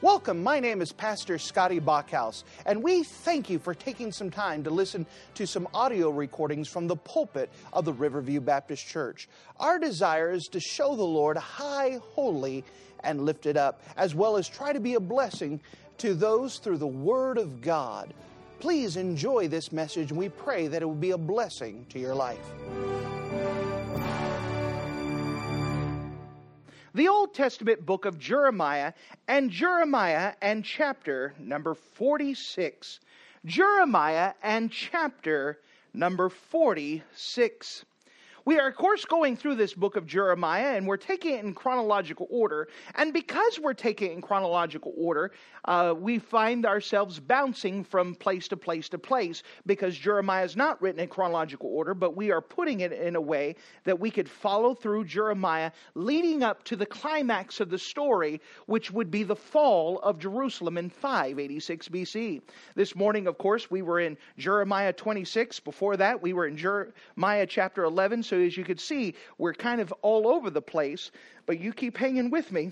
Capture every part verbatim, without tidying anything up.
Welcome, my name is Pastor Scotty Bachhaus, and we thank you for taking some time to listen to some audio recordings from the pulpit of the Riverview Baptist Church. Our desire is to show the Lord high, holy, and lifted up, as well as try to be a blessing to those through the Word of God. Please enjoy this message, and we pray that it will be a blessing to your life. The Old Testament book of Jeremiah, and Jeremiah and chapter number forty-six. Jeremiah and chapter number forty-six. We are, of course, going through this book of Jeremiah, and we're taking it in chronological order. And because we're taking it in chronological order, uh, we find ourselves bouncing from place to place to place, because Jeremiah is not written in chronological order, but we are putting it in a way that we could follow through Jeremiah, leading up to the climax of the story, which would be the fall of Jerusalem in five eighty-six B C. This morning, of course, we were in Jeremiah twenty-six. Before that, we were in Jeremiah chapter eleven. So as you can see, we're kind of all over the place, but you keep hanging with me,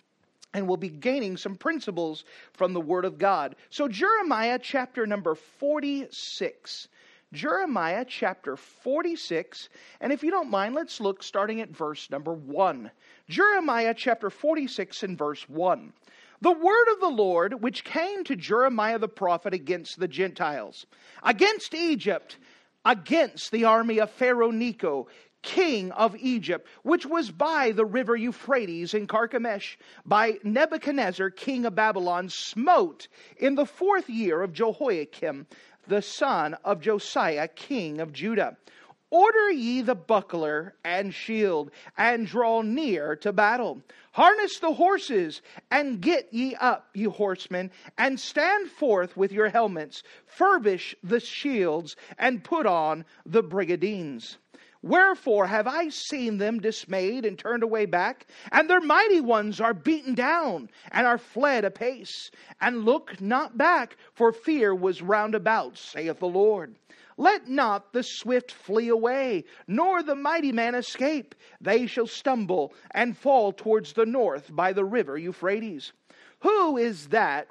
and we'll be gaining some principles from the Word of God. So Jeremiah chapter number forty-six. Jeremiah chapter forty-six, and if you don't mind, let's look starting at verse number one. Jeremiah chapter forty-six and verse one. The word of the Lord which came to Jeremiah the prophet against the Gentiles, against Egypt, against the army of Pharaoh Necho, king of Egypt, which was by the river Euphrates in Carchemish, by Nebuchadnezzar, king of Babylon, smote in the fourth year of Jehoiakim, the son of Josiah, king of Judah. Order ye the buckler and shield, and draw near to battle. Harness the horses, and get ye up, ye horsemen, and stand forth with your helmets. Furbish the shields, and put on the brigadines. Wherefore have I seen them dismayed and turned away back, and their mighty ones are beaten down, and are fled apace. And look not back, for fear was round about, saith the Lord. Let not the swift flee away, nor the mighty man escape. They shall stumble and fall towards the north by the river Euphrates. Who is that,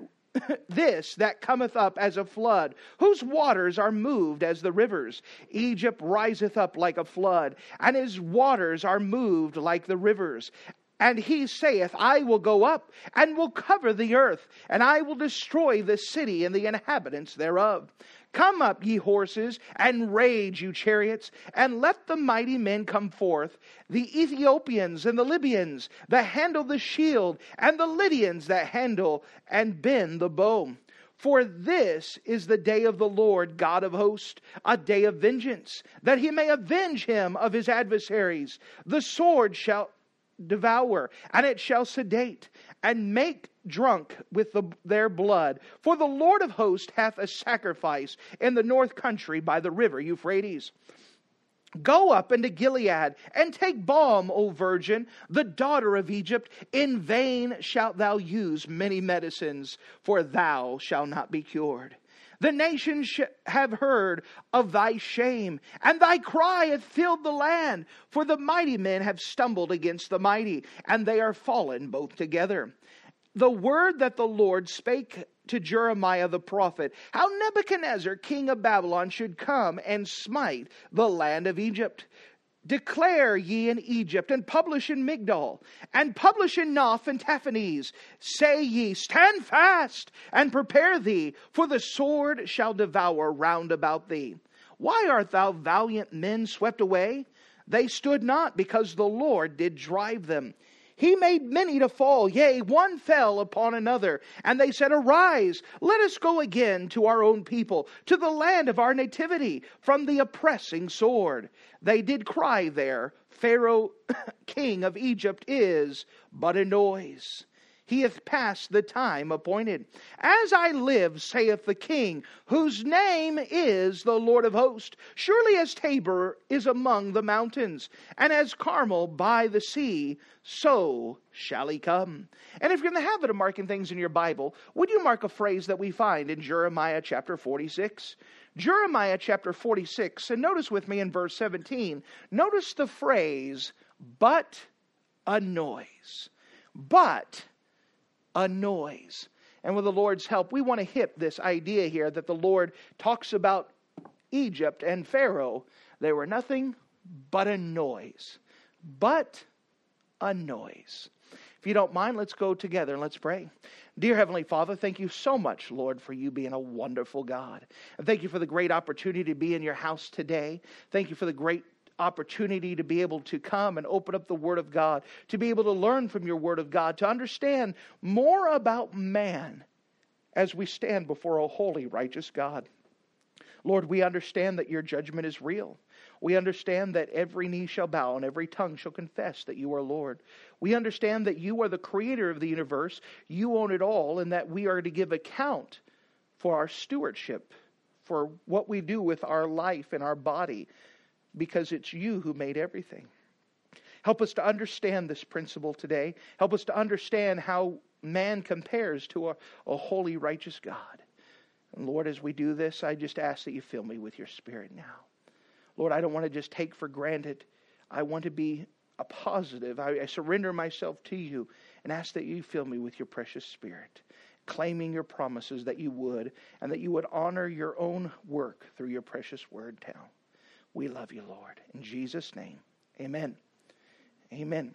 this that cometh up as a flood, whose waters are moved as the rivers? Egypt riseth up like a flood, and his waters are moved like the rivers. And he saith, I will go up, and will cover the earth, and I will destroy the city and the inhabitants thereof. Come up, ye horses, and rage, you chariots, and let the mighty men come forth, the Ethiopians and the Libyans that handle the shield, and the Lydians that handle and bend the bow. For this is the day of the Lord God of hosts, a day of vengeance, that he may avenge him of his adversaries. The sword shall devour, and it shall sedate, and make drunk with the, their blood. For the Lord of hosts hath a sacrifice in the north country by the river Euphrates. Go up into Gilead, and take balm, O virgin, the daughter of Egypt. In vain shalt thou use many medicines, for thou shalt not be cured. The nations sh- have heard of thy shame, and thy cry hath filled the land. For the mighty men have stumbled against the mighty, and they are fallen both together. The word that the Lord spake to Jeremiah the prophet, how Nebuchadnezzar, king of Babylon, should come and smite the land of Egypt. Declare ye in Egypt, and publish in Migdol, and publish in Noph and Taphanes. Say ye, stand fast, and prepare thee, for the sword shall devour round about thee. Why art thou valiant men swept away? They stood not, because the Lord did drive them. He made many to fall, yea, one fell upon another. And they said, Arise, let us go again to our own people, to the land of our nativity, from the oppressing sword. They did cry there, Pharaoh, king of Egypt, is but a noise. He hath passed the time appointed. As I live, saith the King, whose name is the Lord of hosts, surely as Tabor is among the mountains, and as Carmel by the sea, so shall he come. And if you're in the habit of marking things in your Bible, would you mark a phrase that we find in Jeremiah chapter forty-six? Jeremiah chapter forty-six, and notice with me in verse seventeen, notice the phrase, but a noise. But a noise. And with the Lord's help, we want to hit this idea here that the Lord talks about Egypt and Pharaoh. They were nothing but a noise. But a noise. If you don't mind, let's go together and let's pray. Dear Heavenly Father, thank you so much, Lord, for you being a wonderful God. And thank you for the great opportunity to be in your house today. Thank you for the great opportunity to be able to come and open up the Word of God, to be able to learn from your Word of God, to understand more about man as we stand before a holy, righteous God. Lord, we understand that your judgment is real. We understand that every knee shall bow and every tongue shall confess that you are Lord. We understand that you are the creator of the universe. You own it all, and that we are to give account for our stewardship, for what we do with our life and our body, because it's you who made everything. Help us to understand this principle today. Help us to understand how man compares to a, a holy, righteous God. And Lord, as we do this, I just ask that you fill me with your Spirit now. Lord, I don't want to just take for granted. I want to be a positive. I, I surrender myself to you and ask that you fill me with your precious Spirit, claiming your promises that you would, and that you would honor your own work through your precious word now. We love you, Lord. In Jesus' name, amen. Amen.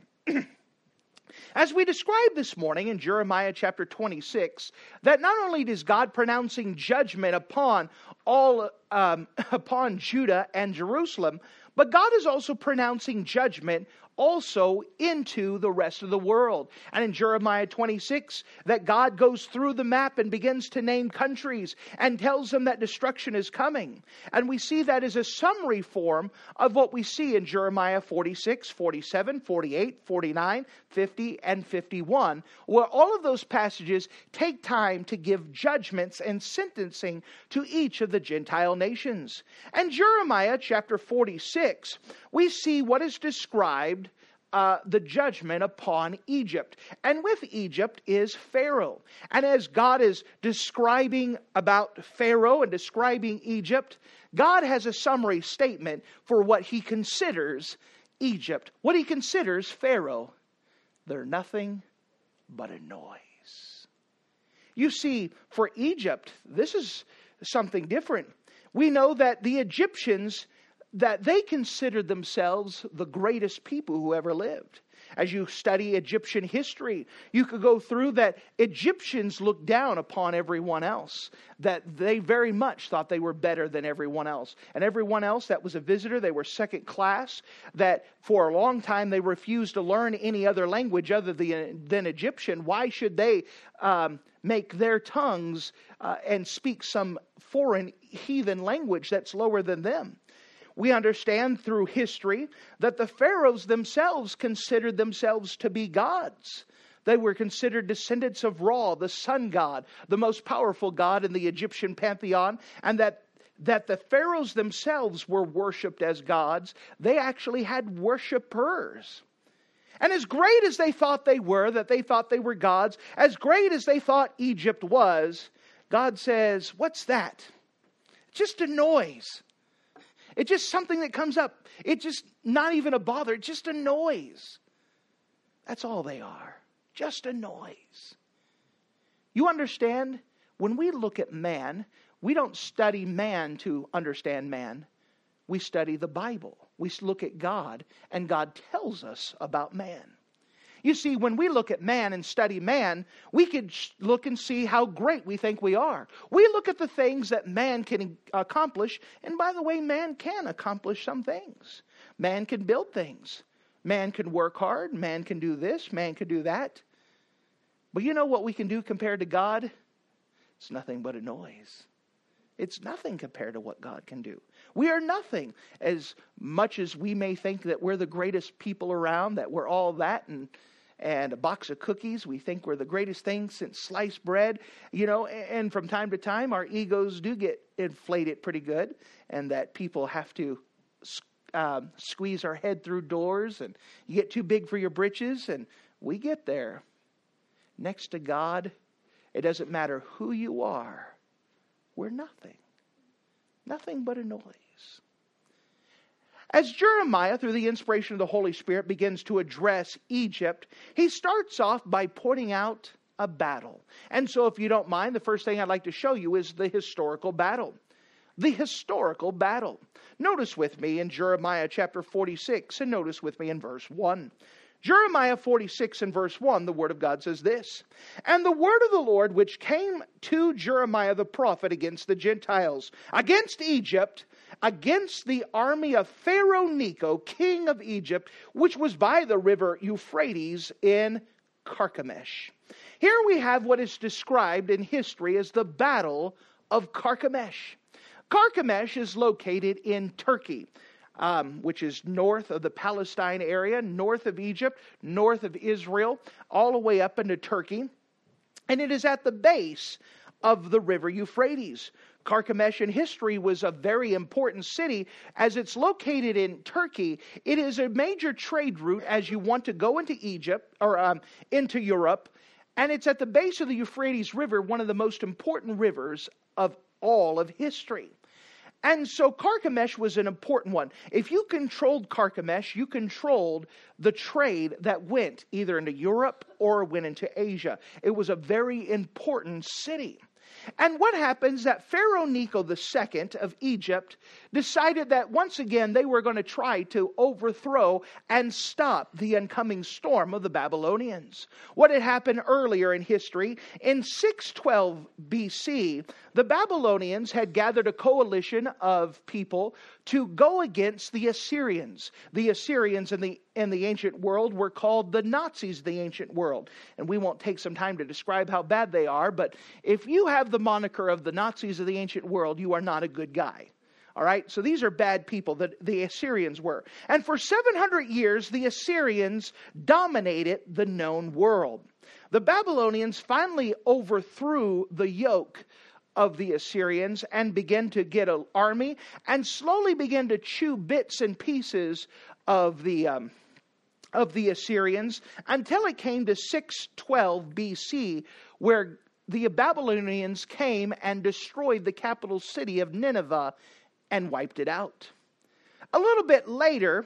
As we described this morning in Jeremiah chapter twenty-six, that not only is God pronouncing judgment upon all um, upon Judah and Jerusalem, but God is also pronouncing judgment also into the rest of the world. And in Jeremiah twenty-six, that God goes through the map and begins to name countries and tells them that destruction is coming. And we see that as a summary form of what we see in Jeremiah forty-six, forty-seven, forty-eight, forty-nine, fifty, and fifty-one, where all of those passages take time to give judgments and sentencing to each of the Gentile nations. And Jeremiah chapter forty-six, we see what is described Uh, the judgment upon Egypt. And with Egypt is Pharaoh. And as God is describing about Pharaoh and describing Egypt, God has a summary statement for what he considers Egypt. What he considers Pharaoh. They're nothing but a noise. You see, for Egypt, this is something different. We know that the Egyptians, that they considered themselves the greatest people who ever lived. As you study Egyptian history, you could go through that Egyptians looked down upon everyone else. That they very much thought they were better than everyone else. And everyone else that was a visitor, they were second class. That for a long time they refused to learn any other language other than, than Egyptian. Why should they um, make their tongues uh, and speak some foreign heathen language that's lower than them? We understand through history that the pharaohs themselves considered themselves to be gods. They were considered descendants of Ra, the sun god, the most powerful god in the Egyptian pantheon, and that, that the pharaohs themselves were worshipped as gods. They actually had worshipers. And as great as they thought they were, that they thought they were gods, as great as they thought Egypt was, God says, what's that? Just a noise. It's just something that comes up. It's just not even a bother. It's just a noise. That's all they are. Just a noise. You understand? When we look at man, we don't study man to understand man. We study the Bible. We look at God, and God tells us about man. You see, when we look at man and study man, we could look and see how great we think we are. We look at the things that man can accomplish. And by the way, man can accomplish some things. Man can build things. Man can work hard. Man can do this. Man can do that. But you know what we can do compared to God? It's nothing but a noise. It's nothing compared to what God can do. We are nothing. As much as we may think that we're the greatest people around, that we're all that and and a box of cookies, we think we're the greatest thing since sliced bread, you know, and from time to time our egos do get inflated pretty good, and that people have to um, squeeze our head through doors, and you get too big for your britches, and we get there. Next to God, it doesn't matter who you are. We're nothing. Nothing but a noise. As Jeremiah, through the inspiration of the Holy Spirit, begins to address Egypt, he starts off by pointing out a battle. And so if you don't mind, the first thing I'd like to show you is the historical battle. The historical battle. Notice with me in Jeremiah chapter forty-six, and notice with me in verse one. Jeremiah forty-six and verse one, the word of God says this, "And the word of the Lord which came to Jeremiah the prophet against the Gentiles, against Egypt, against the army of Pharaoh Necho, king of Egypt, which was by the river Euphrates in Carchemish." Here we have what is described in history as the Battle of Carchemish. Carchemish is located in Turkey, um, which is north of the Palestine area, north of Egypt, north of Israel, all the way up into Turkey. And it is at the base of the river Euphrates. Carchemish in history was a very important city as it's located in Turkey. It is a major trade route as you want to go into Egypt or um, into Europe. And it's at the base of the Euphrates River, one of the most important rivers of all of history. And so Carchemish was an important one. If you controlled Carchemish, you controlled the trade that went either into Europe or went into Asia. It was a very important city. And what happens that Pharaoh Necho the Second of Egypt decided that once again they were going to try to overthrow and stop the oncoming storm of the Babylonians. What had happened earlier in history, in six twelve B C, the Babylonians had gathered a coalition of people to go against the Assyrians. The Assyrians in the in the ancient world were called the Nazis of the ancient world. And we won't take some time to describe how bad they are, but if you have the moniker of the Nazis of the ancient world, you are not a good guy. All right, so these are bad people that the Assyrians were. And for seven hundred years, the Assyrians dominated the known world. The Babylonians finally overthrew the yoke of the Assyrians and began to get an army and slowly began to chew bits and pieces of the um, of the Assyrians until it came to six twelve B C, where the Babylonians came and destroyed the capital city of Nineveh and wiped it out. A little bit later,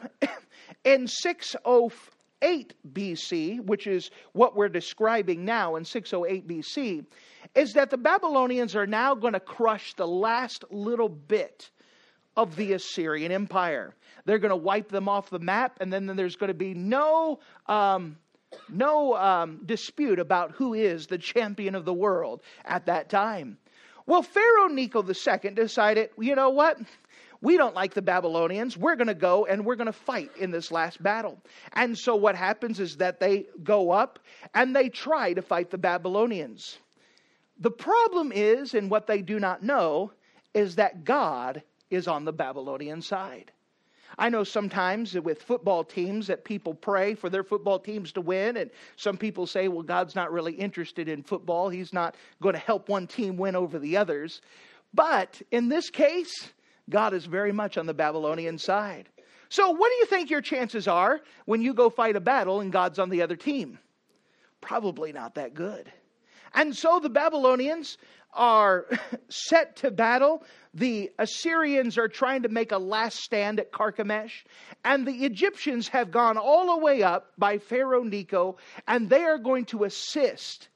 in six oh eight B C, which is what we're describing now in six oh eight B C, is that the Babylonians are now going to crush the last little bit of the Assyrian Empire. They're going to wipe them off the map, and then there's going to be no um, no um, dispute about who is the champion of the world at that time. Well, Pharaoh Necho the Second decided, you know what? We don't like the Babylonians. We're going to go and we're going to fight in this last battle. And so what happens is that they go up and they try to fight the Babylonians. The problem is, and what they do not know, is that God is on the Babylonian side. I know sometimes with football teams that people pray for their football teams to win, and some people say, well, God's not really interested in football. He's not going to help one team win over the others. But in this case, God is very much on the Babylonian side. So what do you think your chances are when you go fight a battle and God's on the other team? Probably not that good. And so the Babylonians are set to battle. The Assyrians are trying to make a last stand at Carchemish. And the Egyptians have gone all the way up by Pharaoh Necho, and they are going to assist.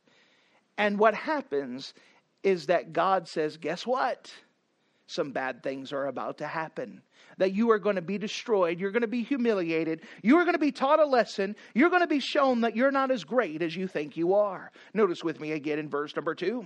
And what happens is that God says, guess what? Some bad things are about to happen. That you are going to be destroyed. You're going to be humiliated. You are going to be taught a lesson. You're going to be shown that you're not as great as you think you are. Notice with me again in verse number two.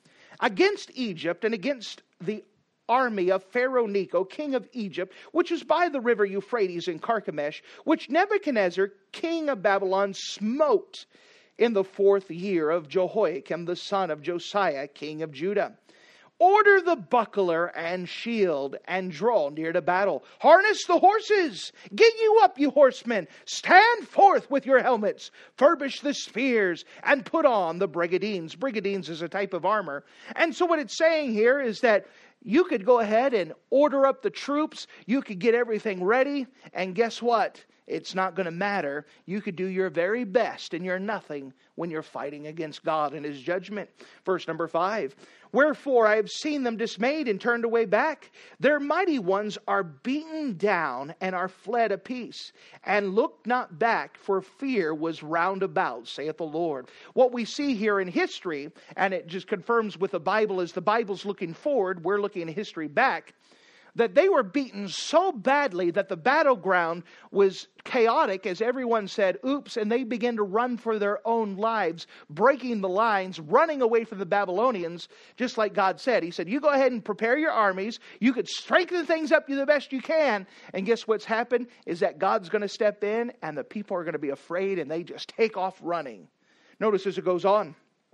Against Egypt and against the army of Pharaoh Necho, king of Egypt, which is by the river Euphrates in Carchemish, which Nebuchadnezzar, king of Babylon, smote in the fourth year of Jehoiakim, the son of Josiah, king of Judah. Order the buckler and shield and draw near to battle. Harness the horses. Get you up, you horsemen. Stand forth with your helmets. Furbish the spears and put on the brigadines. Brigadines is a type of armor. And so what it's saying here is that you could go ahead and order up the troops. You could get everything ready. And guess what? it's not going to matter. You could do your very best and you're nothing when you're fighting against God and His judgment. Verse number five. Wherefore I have seen them dismayed and turned away back. Their mighty ones are beaten down and are fled apiece, and looked not back, for fear was round about, saith the Lord. What we see here in history, and it just confirms with the Bible, as the Bible's looking forward, we're looking in history back, that they were beaten so badly that the battleground was chaotic, as everyone said, oops, and they began to run for their own lives, breaking the lines, running away from the Babylonians, just like God said. He said, you go ahead and prepare your armies. You could strengthen things up the best you can. And guess what's happened is that God's going to step in and the people are going to be afraid and they just take off running. Notice as it goes on.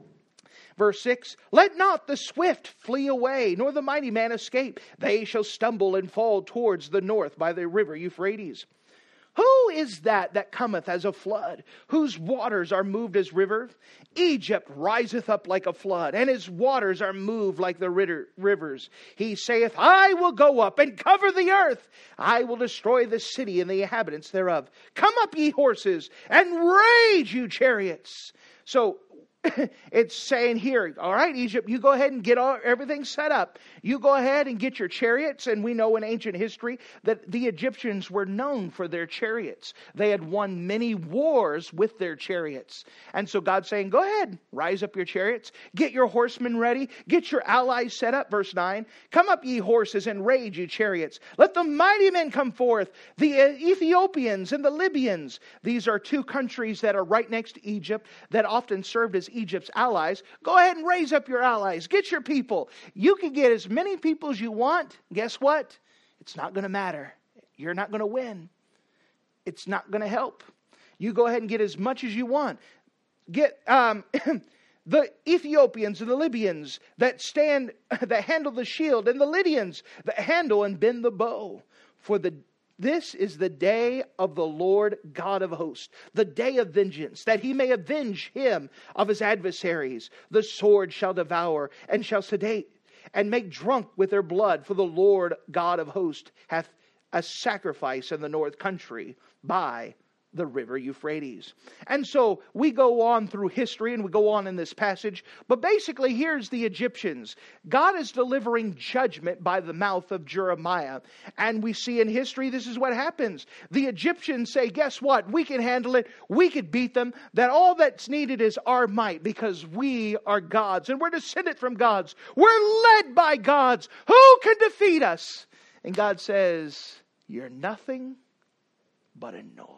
Verse six, let not the swift flee away, nor the mighty man escape. They shall stumble and fall towards the north by the river Euphrates. Who is that that cometh as a flood, whose waters are moved as river? Egypt riseth up like a flood, and his waters are moved like the rivers. He saith, I will go up and cover the earth. I will destroy the city and the inhabitants thereof. Come up, ye horses, and rage, you chariots. So, it's saying here, all right, Egypt, you go ahead and get all, everything set up. You go ahead and get your chariots. And we know in ancient history that the Egyptians were known for their chariots. They had won many wars with their chariots. And so God's saying, go ahead, rise up your chariots. Get your horsemen ready. Get your allies set up. Verse nine, come up, ye horses, and rage, ye chariots. Let the mighty men come forth, the Ethiopians and the Libyans. These are two countries that are right next to Egypt that often served as Egypt's allies. Go ahead and raise up your allies. Get your people. You can get as many people as you want. Guess what? It's not going to matter. You're not going to win. It's not going to help. You go ahead and get as much as you want. Get um, the Ethiopians and the Libyans that stand, that handle the shield, and the Lydians that handle and bend the bow. For the This is the day of the Lord God of hosts, the day of vengeance, that He may avenge him of his adversaries. The sword shall devour and shall sedate and make drunk with their blood. For the Lord God of hosts hath a sacrifice in the north country by the river Euphrates. And so we go on through history and we go on in this passage. But basically here's the Egyptians. God is delivering judgment by the mouth of Jeremiah. And we see in history this is what happens. The Egyptians say, guess what? We can handle it. We could beat them. That all that's needed is our might, because we are gods and we're descended from gods. We're led by gods. Who can defeat us? And God says, you're nothing but a noise.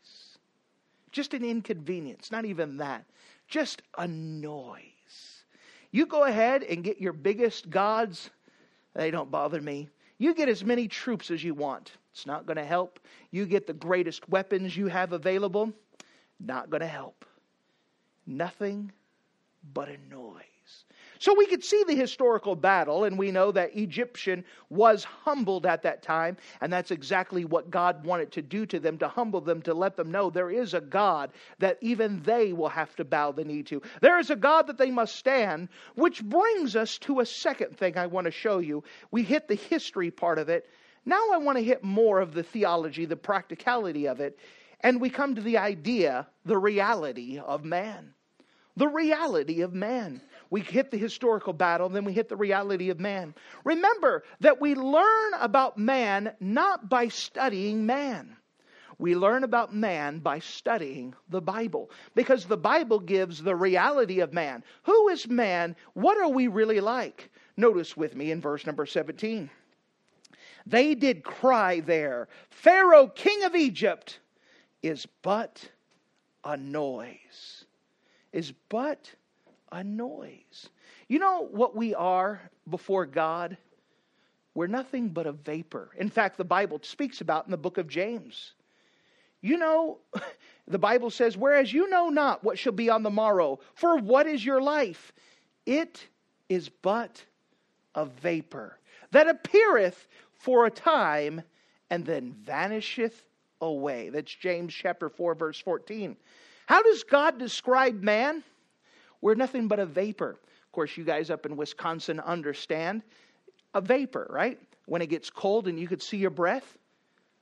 Just an inconvenience, not even that. Just a noise. You go ahead and get your biggest gods. They don't bother me. You get as many troops as you want. It's not going to help. You get the greatest weapons you have available. Not going to help. Nothing but a noise. So we could see the historical battle, and we know that Egyptian was humbled at that time, and that's exactly what God wanted to do to them, to humble them, to let them know there is a God that even they will have to bow the knee to. There is a God that they must stand, which brings us to a second thing I want to show you. We hit the history part of it. Now I want to hit more of the theology, the practicality of it, and we come to the idea, the reality of man. The reality of man. We hit the historical battle, then we hit the reality of man. Remember that we learn about man not by studying man. We learn about man by studying the Bible. Because the Bible gives the reality of man. Who is man? What are we really like? Notice with me in verse number seventeen. They did cry there, Pharaoh, king of Egypt, is but a noise. Is but a noise. You know what we are before God? We're nothing but a vapor. In fact, the Bible speaks about in the book of James. You know, the Bible says, whereas you know not what shall be on the morrow, for what is your life? It is but a vapor that appeareth for a time and then vanisheth away. That's James chapter four, verse fourteen. How does God describe man? We're nothing but a vapor. Of course, you guys up in Wisconsin understand a vapor, right? When it gets cold and you could see your breath,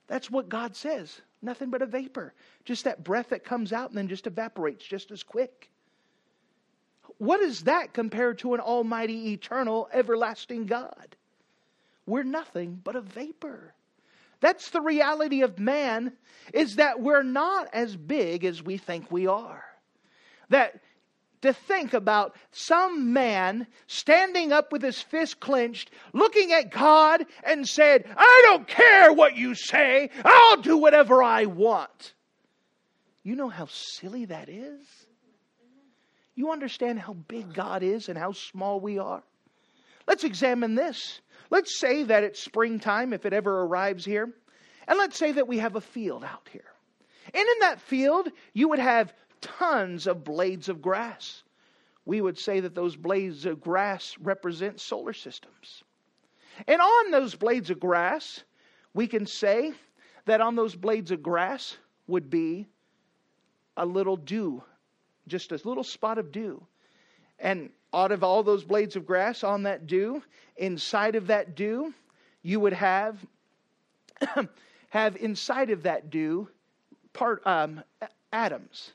That's what God says. Nothing but a vapor. Just that breath that comes out and then just evaporates just as quick. What is that compared to an almighty, eternal, everlasting God? We're nothing but a vapor. That's the reality of man, is that we're not as big as we think we are. That to think about some man standing up with his fist clenched, looking at God and said, I don't care what you say, I'll do whatever I want. You know how silly that is? You understand how big God is and how small we are? Let's examine this. Let's say that it's springtime, if it ever arrives here. And let's say that we have a field out here. And in that field, you would have tons of blades of grass. We would say that those blades of grass represent solar systems. And on those blades of grass, we can say that on those blades of grass would be a little dew, just a little spot of dew. And out of all those blades of grass on that dew, inside of that dew, you would have have inside of that dew part um, atoms.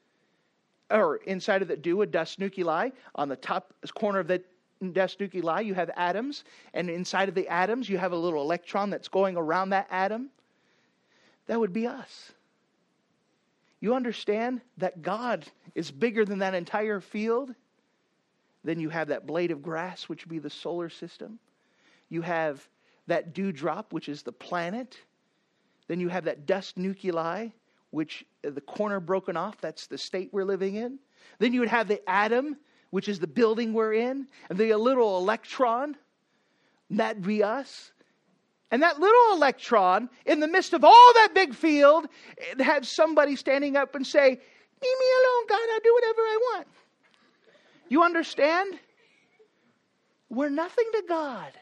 Or inside of that dew, a dust nuclei. On the top corner of that dust nuclei, you have atoms. And inside of the atoms, you have a little electron that's going around that atom. That would be us. You understand that God is bigger than that entire field? Then you have that blade of grass, which would be the solar system. You have that dewdrop, which is the planet. Then you have that dust nuclei, which the corner broken off, that's the state we're living in. Then you would have the atom, which is the building we're in. And the little electron, that'd be us. And that little electron, in the midst of all that big field, it had somebody standing up and say, leave me alone, God, I'll do whatever I want. You understand? We're nothing to God.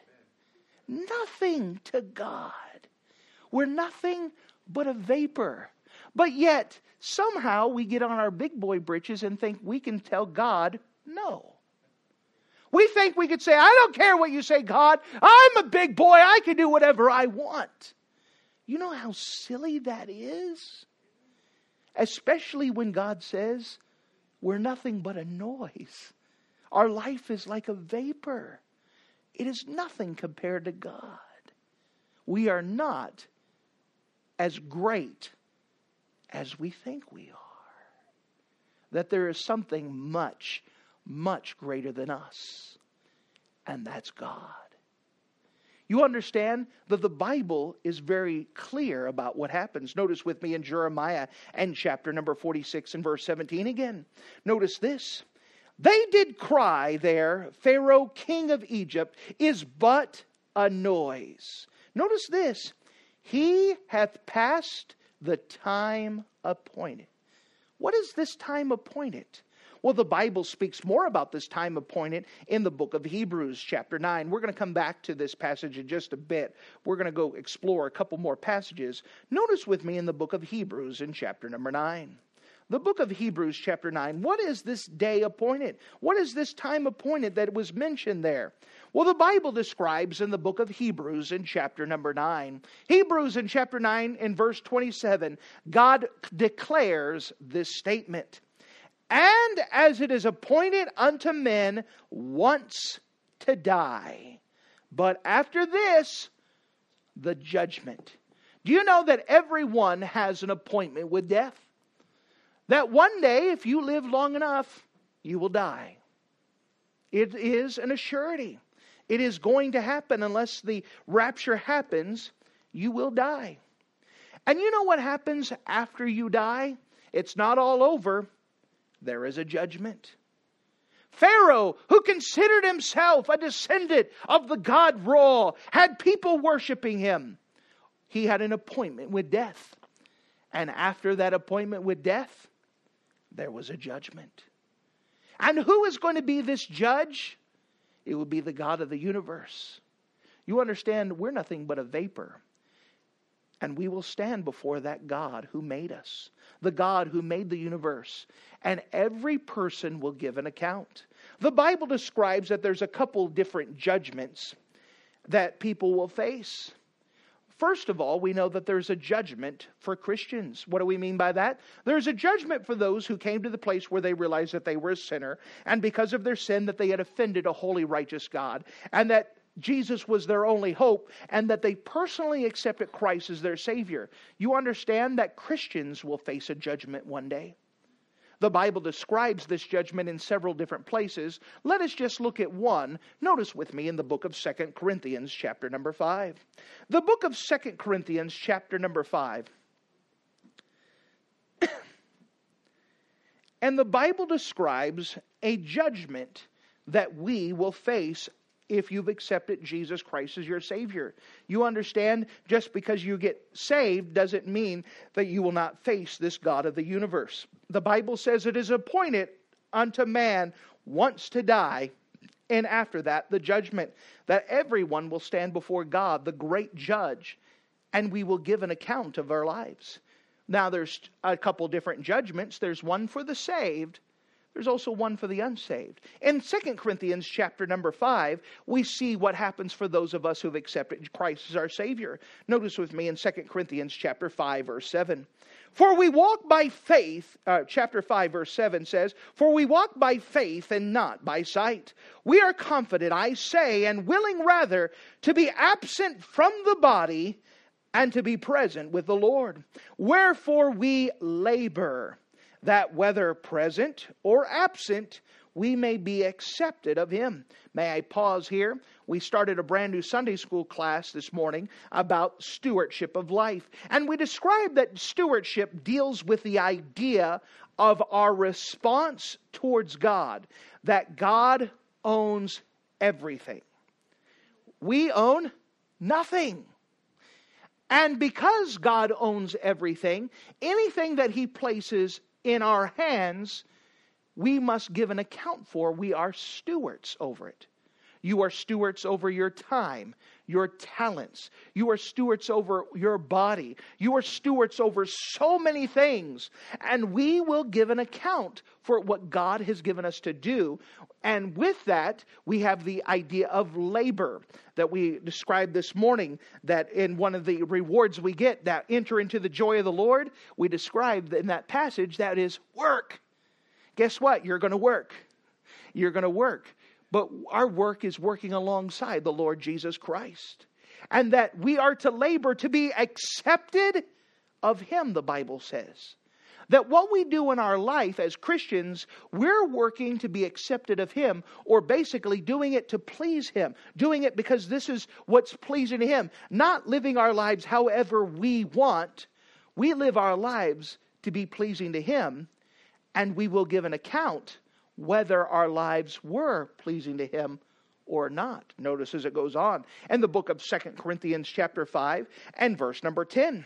Nothing to God. We're nothing but a vapor. But yet, somehow we get on our big boy britches and think we can tell God no. We think we could say, I don't care what you say, God. I'm a big boy. I can do whatever I want. You know how silly that is? Especially when God says, we're nothing but a noise. Our life is like a vapor. It is nothing compared to God. We are not as great as we think we are. That there is something much, much greater than us. And that's God. You understand that the Bible is very clear about what happens. Notice with me in Jeremiah and chapter number forty-six and verse seventeen again. Notice this. They did cry there, Pharaoh, king of Egypt, is but a noise. Notice this. He hath passed the time appointed. What is this time appointed? Well, the Bible speaks more about this time appointed in the book of Hebrews, chapter nine. We're going to come back to this passage in just a bit. We're going to go explore a couple more passages. Notice with me in the book of Hebrews in chapter number nine. The book of Hebrews, chapter nine. What is this day appointed? What is this time appointed that was mentioned there? Well, the Bible describes in the book of Hebrews in chapter number nine. Hebrews in chapter nine in verse twenty-seven, God declares this statement. And as it is appointed unto men once to die, but after this, the judgment. Do you know that everyone has an appointment with death? That one day, if you live long enough, you will die. It is an assurity. It is going to happen unless the rapture happens, you will die. And you know what happens after you die? It's not all over. There is a judgment. Pharaoh, who considered himself a descendant of the god Ra, had people worshiping him. He had an appointment with death. And after that appointment with death, there was a judgment. And who is going to be this judge? It will be the God of the universe. You understand, we're nothing but a vapor. And we will stand before that God who made us. The God who made the universe. And every person will give an account. The Bible describes that there's a couple different judgments that people will face. First of all, we know that there's a judgment for Christians. What do we mean by that? There's a judgment for those who came to the place where they realized that they were a sinner, and because of their sin that they had offended a holy, righteous God, and that Jesus was their only hope, and that they personally accepted Christ as their Savior. You understand that Christians will face a judgment one day. The Bible describes this judgment in several different places. Let us just look at one. Notice with me in the book of Second Corinthians chapter number five. The book of Second Corinthians chapter number five. And the Bible describes a judgment that we will face if you've accepted Jesus Christ as your Savior. You understand, just because you get saved doesn't mean that you will not face this God of the universe. The Bible says it is appointed unto man once to die, and after that the judgment, that everyone will stand before God, the great judge, and we will give an account of our lives. Now there's a couple different judgments. There's one for the saved. There's also one for the unsaved. In Second Corinthians chapter number five, we see what happens for those of us who have accepted Christ as our Savior. Notice with me in Second Corinthians chapter five, verse seven. For we walk by faith, uh, chapter five, verse seven says, For we walk by faith and not by sight. We are confident, I say, and willing rather to be absent from the body and to be present with the Lord. Wherefore we labor, that whether present or absent, we may be accepted of Him. May I pause here? We started a brand new Sunday school class this morning about stewardship of life. And we described that stewardship deals with the idea of our response towards God. That God owns everything. We own nothing. And because God owns everything, anything that He places in our hands, we must give an account for. We are stewards over it. You are stewards over your time, your talents. You are stewards over your body. You are stewards over so many things. And we will give an account for what God has given us to do. And with that, we have the idea of labor that we described this morning, that in one of the rewards we get, that enter into the joy of the Lord, we described in that passage, that is work. Guess what? You're going to work. You're going to work. But our work is working alongside the Lord Jesus Christ. And that we are to labor to be accepted of Him, the Bible says. That what we do in our life as Christians, we're working to be accepted of Him, or basically doing it to please Him. Doing it because this is what's pleasing to Him. Not living our lives however we want. We live our lives to be pleasing to Him, and we will give an account whether our lives were pleasing to Him or not. Notice as it goes on in the book of Second Corinthians chapter five and verse number ten.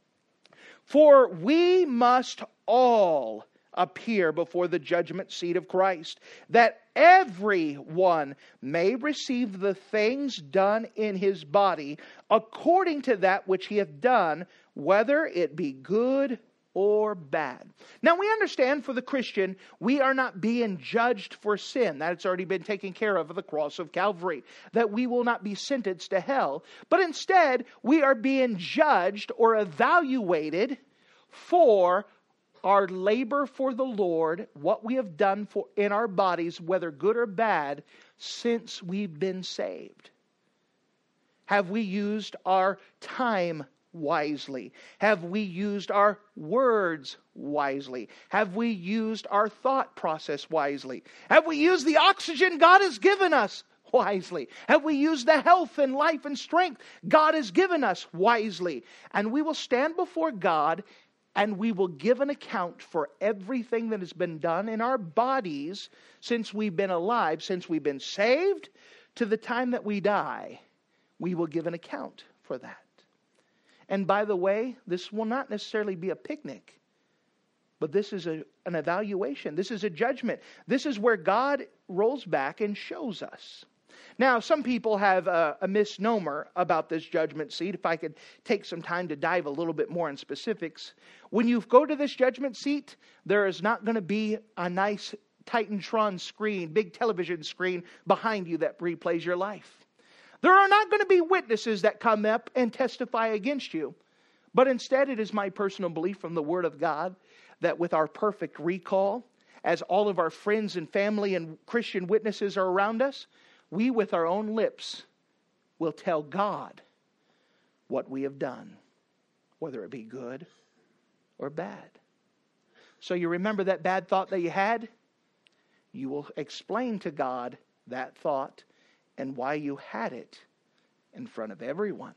For we must all appear before the judgment seat of Christ, that everyone may receive the things done in his body according to that which he hath done, whether it be good or bad. Now we understand for the Christian, we are not being judged for sin. That's already been taken care of at the cross of Calvary. That we will not be sentenced to hell. But instead, we are being judged or evaluated for our labor for the Lord, what we have done for in our bodies, whether good or bad, since we've been saved. Have we used our time wisely? Have we used our words wisely? Have we used our thought process wisely? Have we used the oxygen God has given us wisely? Have we used the health and life and strength God has given us wisely? And we will stand before God and we will give an account for everything that has been done in our bodies since we've been alive, since we've been saved to the time that we die. We will give an account for that. And by the way, this will not necessarily be a picnic, but this is a, an evaluation. This is a judgment. This is where God rolls back and shows us. Now, some people have a, a misnomer about this judgment seat. If I could take some time to dive a little bit more in specifics. When you go to this judgment seat, there is not going to be a nice Titantron screen, big television screen behind you that replays your life. There are not going to be witnesses that come up and testify against you. But instead, it is my personal belief from the Word of God that with our perfect recall, as all of our friends and family and Christian witnesses are around us, we with our own lips will tell God what we have done, whether it be good or bad. So you remember that bad thought that you had? You will explain to God that thought and why you had it in front of everyone.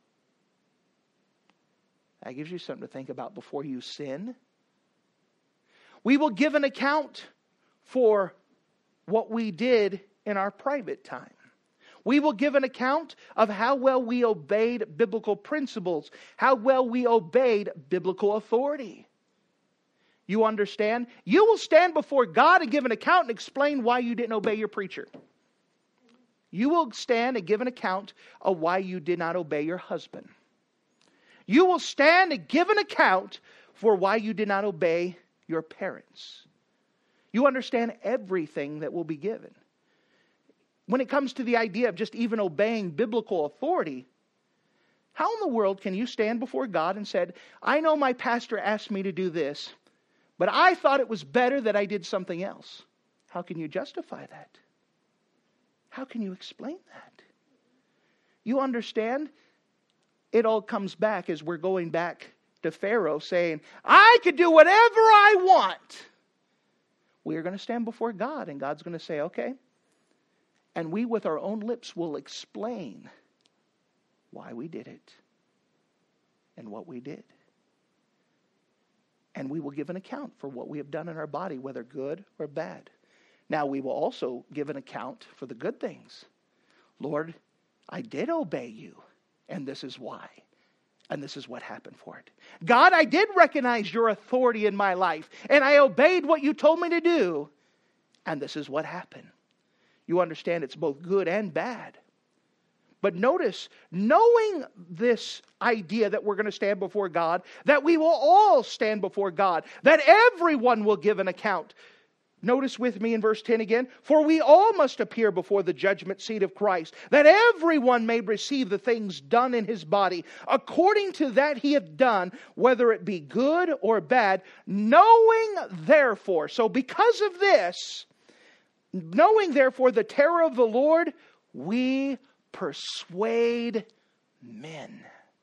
That gives you something to think about before you sin. We will give an account for what we did in our private time. We will give an account of how well we obeyed biblical principles, how well we obeyed biblical authority. You understand? You will stand before God and give an account and explain why you didn't obey your preacher. You will stand and give an account of why you did not obey your husband. You will stand and give an account for why you did not obey your parents. You understand everything that will be given. When it comes to the idea of just even obeying biblical authority, how in the world can you stand before God and say, I know my pastor asked me to do this, but I thought it was better that I did something else? How can you justify that? How can you explain that? You understand? It all comes back as we're going back to Pharaoh saying, I could do whatever I want. We are going to stand before God and God's going to say, okay. And we with our own lips will explain why we did it and what we did. And we will give an account for what we have done in our body, whether good or bad. Now we will also give an account for the good things. Lord, I did obey you, and this is why. And this is what happened for it. God, I did recognize your authority in my life, and I obeyed what you told me to do, and this is what happened. You understand it's both good and bad. But notice, knowing this idea that we're going to stand before God, that we will all stand before God, that everyone will give an account. Notice with me in verse ten again, for we all must appear before the judgment seat of Christ, that everyone may receive the things done in his body, according to that he hath done, whether it be good or bad, knowing therefore, so because of this, knowing therefore the terror of the Lord, we persuade men.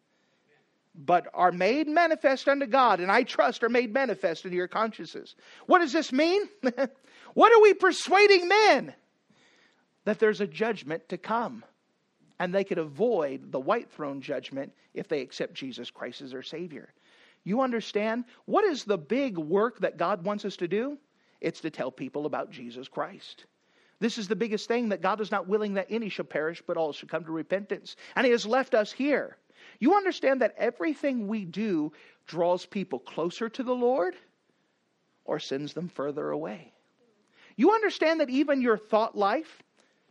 But are made manifest unto God, and I trust are made manifest into your consciences. What does this mean? What are we persuading men? That there's a judgment to come. And they could avoid the white throne judgment if they accept Jesus Christ as their Savior. You understand? What is the big work that God wants us to do? It's to tell people about Jesus Christ. This is the biggest thing, that God is not willing that any shall perish, but all shall come to repentance. And He has left us here. You understand that everything we do draws people closer to the Lord or sends them further away. You understand that even your thought life,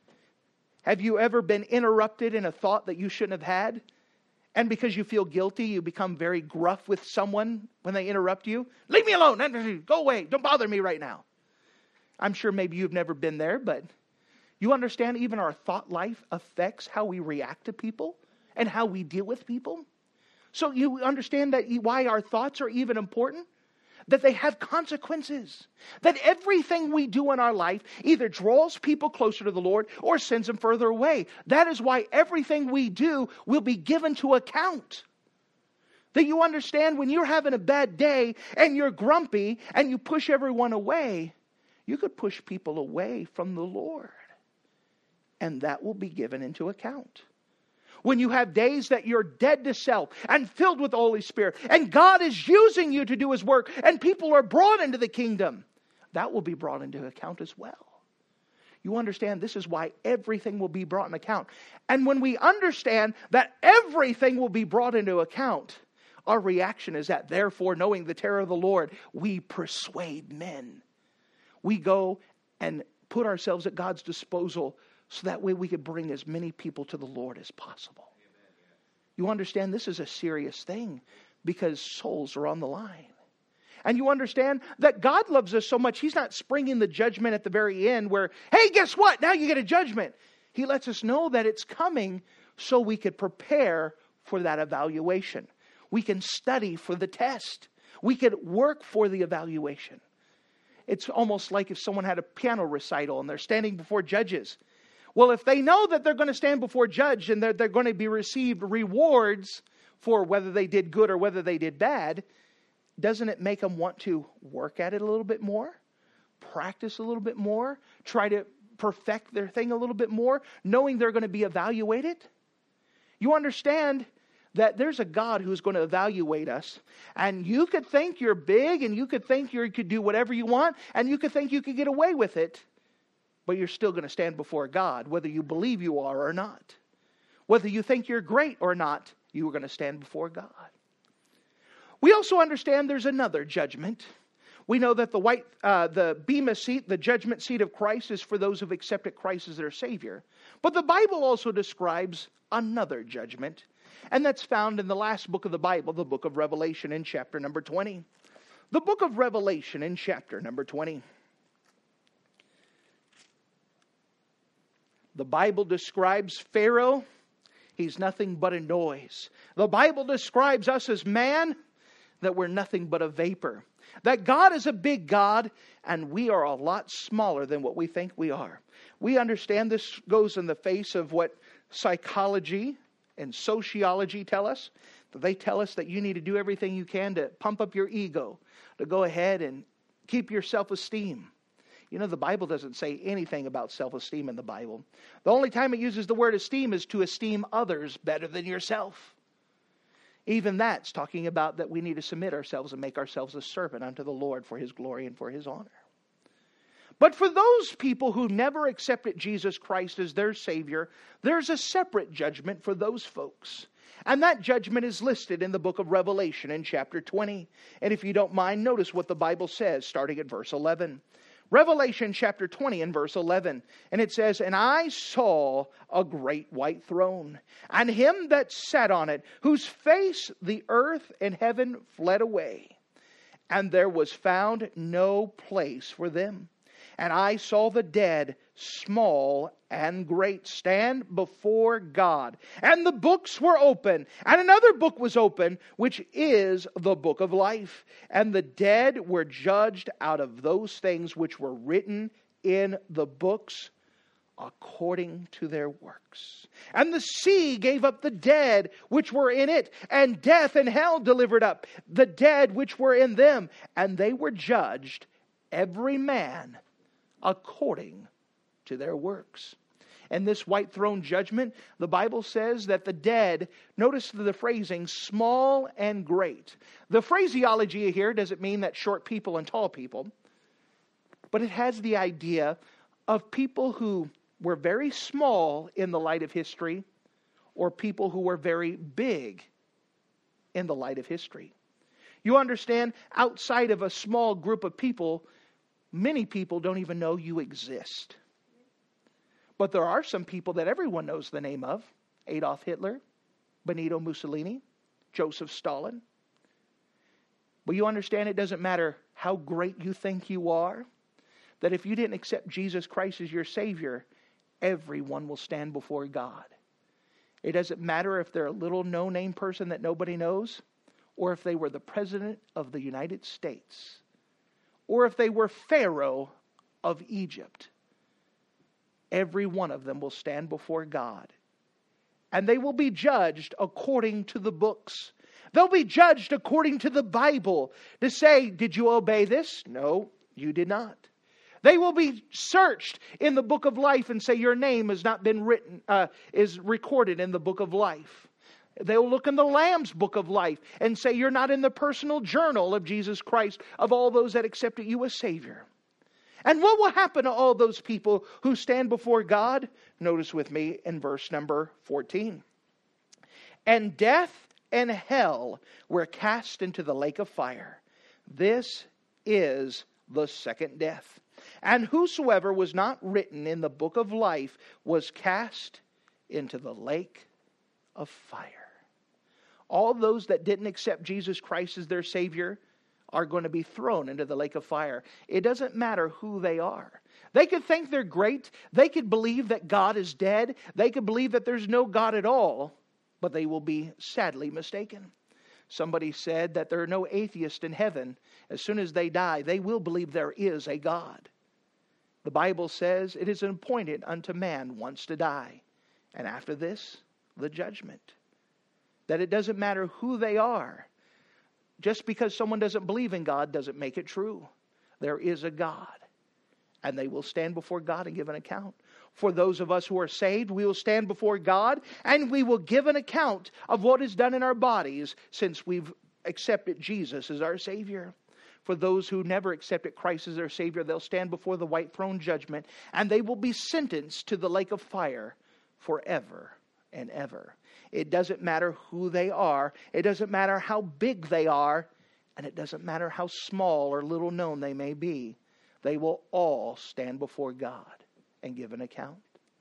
have you ever been interrupted in a thought that you shouldn't have had? And because you feel guilty, you become very gruff with someone when they interrupt you. Leave me alone. Go away. Don't bother me right now. I'm sure maybe you've never been there, but you understand even our thought life affects how we react to people and how we deal with people. So you understand that why our thoughts are even important? That they have consequences. That everything we do in our life either draws people closer to the Lord or sends them further away. That is why everything we do will be given to account. That you understand when you're having a bad day and you're grumpy and you push everyone away, you could push people away from the Lord. And that will be given into account. When you have days that you're dead to self and filled with the Holy Spirit, and God is using you to do His work, and people are brought into the kingdom, that will be brought into account as well. You understand, this is why everything will be brought into account. And when we understand that everything will be brought into account, our reaction is that, therefore, knowing the terror of the Lord, we persuade men. We go and put ourselves at God's disposal, so that way we could bring as many people to the Lord as possible. You understand this is a serious thing because souls are on the line. And you understand that God loves us so much, He's not springing the judgment at the very end where, hey, guess what? Now you get a judgment. He lets us know that it's coming so we could prepare for that evaluation. We can study for the test. We could work for the evaluation. It's almost like if someone had a piano recital and they're standing before judges. Well, if they know that they're going to stand before a judge and they're, they're going to be received rewards for whether they did good or whether they did bad, doesn't it make them want to work at it a little bit more? Practice a little bit more? Try to perfect their thing a little bit more, knowing they're going to be evaluated? You understand that there's a God who's going to evaluate us. And you could think you're big, and you could think you could do whatever you want, and you could think you could get away with it. But you're still going to stand before God, whether you believe you are or not. Whether you think you're great or not, you are going to stand before God. We also understand there's another judgment. We know that the white, uh, the bema seat, the judgment seat of Christ, is for those who've accepted Christ as their Savior. But the Bible also describes another judgment. And that's found in the last book of the Bible, the book of Revelation in chapter number twenty. The book of Revelation in chapter number twenty. The Bible describes Pharaoh. He's nothing but a noise. The Bible describes us as man, that we're nothing but a vapor. That God is a big God, and we are a lot smaller than what we think we are. We understand this goes in the face of what psychology and sociology tell us. They tell us that you need to do everything you can to pump up your ego, to go ahead and keep your self-esteem. You know, the Bible doesn't say anything about self-esteem in the Bible. The only time it uses the word esteem is to esteem others better than yourself. Even that's talking about that we need to submit ourselves and make ourselves a servant unto the Lord for His glory and for His honor. But for those people who never accepted Jesus Christ as their Savior, there's a separate judgment for those folks. And that judgment is listed in the book of Revelation in chapter twenty. And if you don't mind, notice what the Bible says starting at verse eleven. Revelation chapter twenty and verse eleven. And it says, "And I saw a great white throne, and Him that sat on it, whose face the earth and heaven fled away. And there was found no place for them. And I saw the dead, small and great, stand before God. And the books were open. And another book was open, which is the book of life. And the dead were judged out of those things which were written in the books according to their works. And the sea gave up the dead which were in it, and death and hell delivered up the dead which were in them. And they were judged, every man according to their works." And this white throne judgment, the Bible says that the dead, notice the phrasing, small and great. The phraseology here doesn't mean that short people and tall people, but it has the idea of people who were very small in the light of history, or people who were very big in the light of history. You understand, outside of a small group of people, many people don't even know you exist. But there are some people that everyone knows the name of. Adolf Hitler, Benito Mussolini, Joseph Stalin. But you understand, it doesn't matter how great you think you are, that if you didn't accept Jesus Christ as your Savior, everyone will stand before God. It doesn't matter if they're a little no-name person that nobody knows, or if they were the President of the United States, or if they were Pharaoh of Egypt. Every one of them will stand before God. And they will be judged according to the books. They'll be judged according to the Bible to say, did you obey this? No, you did not. They will be searched in the book of life and say your name has not been written, uh, is recorded in the book of life. They'll look in the Lamb's book of life and say you're not in the personal journal of Jesus Christ, of all those that accepted you as Savior. And what will happen to all those people who stand before God? Notice with me in verse number fourteen. "And death and hell were cast into the lake of fire. This is the second death. And whosoever was not written in the book of life was cast into the lake of fire." All those that didn't accept Jesus Christ as their Savior are going to be thrown into the lake of fire. It doesn't matter who they are. They could think they're great. They could believe that God is dead. They could believe that there's no God at all. But they will be sadly mistaken. Somebody said that there are no atheists in heaven. As soon as they die, they will believe there is a God. The Bible says it is appointed unto man once to die. And after this, the judgment. That it doesn't matter who they are. Just because someone doesn't believe in God doesn't make it true. There is a God. And they will stand before God and give an account. For those of us who are saved, we will stand before God and we will give an account of what is done in our bodies since we've accepted Jesus as our Savior. For those who never accepted Christ as their Savior, they'll stand before the white throne judgment and they will be sentenced to the lake of fire forever and ever. It doesn't matter who they are. It doesn't matter how big they are. And it doesn't matter how small or little known they may be. They will all stand before God and give an account.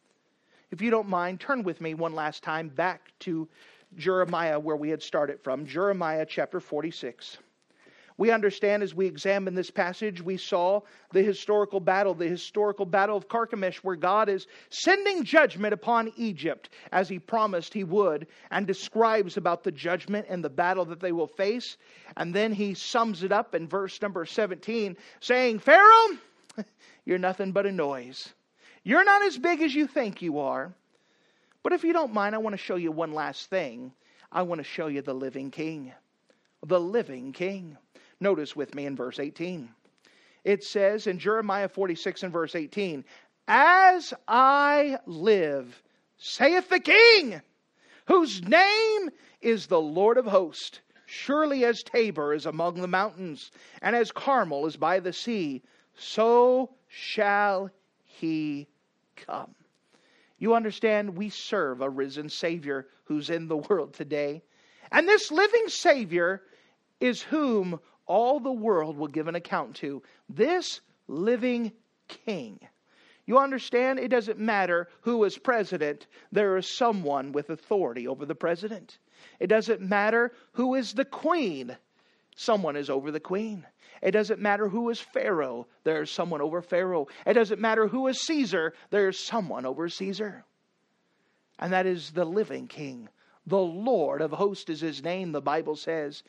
If you don't mind, turn with me one last time back to Jeremiah where we had started from. Jeremiah chapter forty-six. We understand as we examine this passage, we saw the historical battle, the historical battle of Carchemish, where God is sending judgment upon Egypt as He promised He would, and describes about the judgment and the battle that they will face. And then He sums it up in verse number seventeen, saying, Pharaoh, you're nothing but a noise. You're not as big as you think you are. But if you don't mind, I want to show you one last thing. I want to show you the living King. The living King. Notice with me in verse eighteen. It says in Jeremiah forty-six and verse eighteen, As I live, saith the King, whose name is the Lord of hosts, surely as Tabor is among the mountains, and as Carmel is by the sea, so shall He come. You understand, we serve a risen Savior who's in the world today. And this living Savior is whom all the world will give an account to. This living King. You understand? It doesn't matter who is president. There is someone with authority over the president. It doesn't matter who is the queen. Someone is over the queen. It doesn't matter who is Pharaoh. There's someone over Pharaoh. It doesn't matter who is Caesar. There's someone over Caesar. And that is the living King. The Lord of hosts is His name, the Bible says.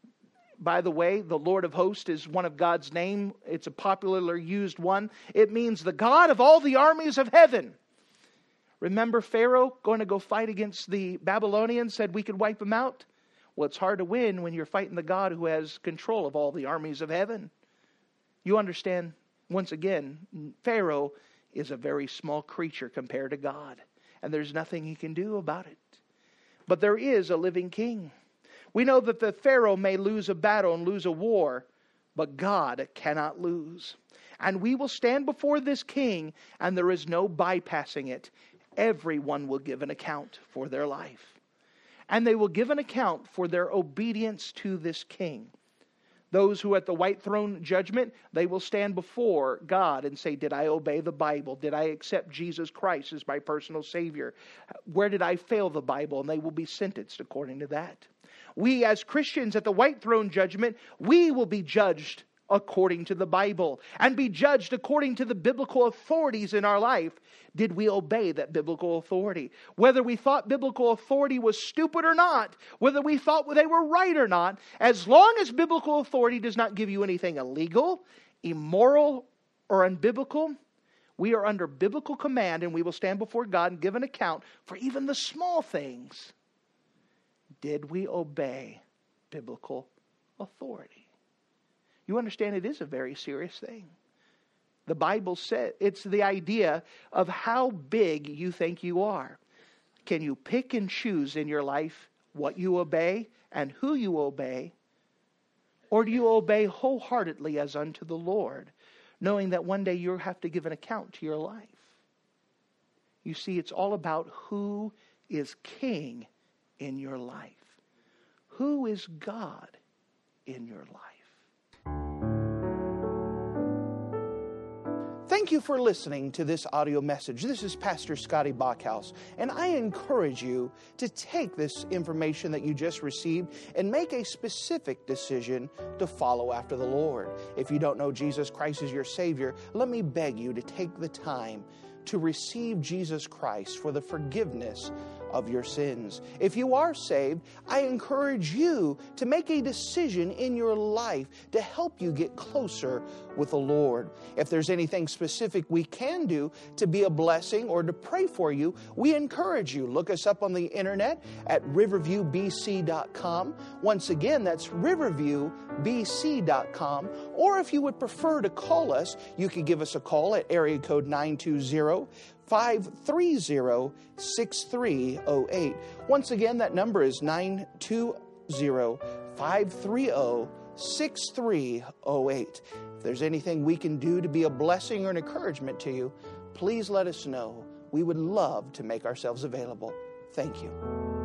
By the way, the Lord of hosts is one of God's name. It's a popularly used one. It means the God of all the armies of heaven. Remember Pharaoh going to go fight against the Babylonians, said we could wipe them out? Well, it's hard to win when you're fighting the God who has control of all the armies of heaven. You understand, once again, Pharaoh is a very small creature compared to God. And there's nothing he can do about it. But there is a living King. We know that the Pharaoh may lose a battle and lose a war, but God cannot lose. And we will stand before this King, and there is no bypassing it. Everyone will give an account for their life. And they will give an account for their obedience to this King. Those who at the white throne judgment, they will stand before God and say, did I obey the Bible? Did I accept Jesus Christ as my personal Savior? Where did I fail the Bible? And they will be sentenced according to that. We as Christians at the white throne judgment, we will be judged according to the Bible and be judged according to the biblical authorities in our life. Did we obey that biblical authority? Whether we thought biblical authority was stupid or not, whether we thought they were right or not, as long as biblical authority does not give you anything illegal, immoral, or unbiblical, we are under biblical command and we will stand before God and give an account for even the small things. Did we obey biblical authority? You understand it is a very serious thing. The Bible says it's the idea of how big you think you are. Can you pick and choose in your life what you obey and who you obey? Or do you obey wholeheartedly as unto the Lord, knowing that one day you'll have to give an account to your life? You see, it's all about who is king in your life. Who is God in your life? Thank you for listening to this audio message. This is Pastor Scotty Bachhaus, and I encourage you to take this information that you just received and make a specific decision to follow after the Lord. If you don't know Jesus Christ as your Savior, let me beg you to take the time to receive Jesus Christ for the forgiveness of your sins. If you are saved, I encourage you to make a decision in your life to help you get closer with the Lord. If there's anything specific we can do to be a blessing or to pray for you, we encourage you. Look us up on the internet at riverview b c dot com. Once again, that's riverview b c dot com. Or if you would prefer to call us, you can give us a call at area code nine two zero, five three zero, six three zero eight. Once again, that number is nine two zero, five three zero, six three zero eight. If there's anything we can do to be a blessing or an encouragement to you, please let us know. We would love to make ourselves available. Thank you.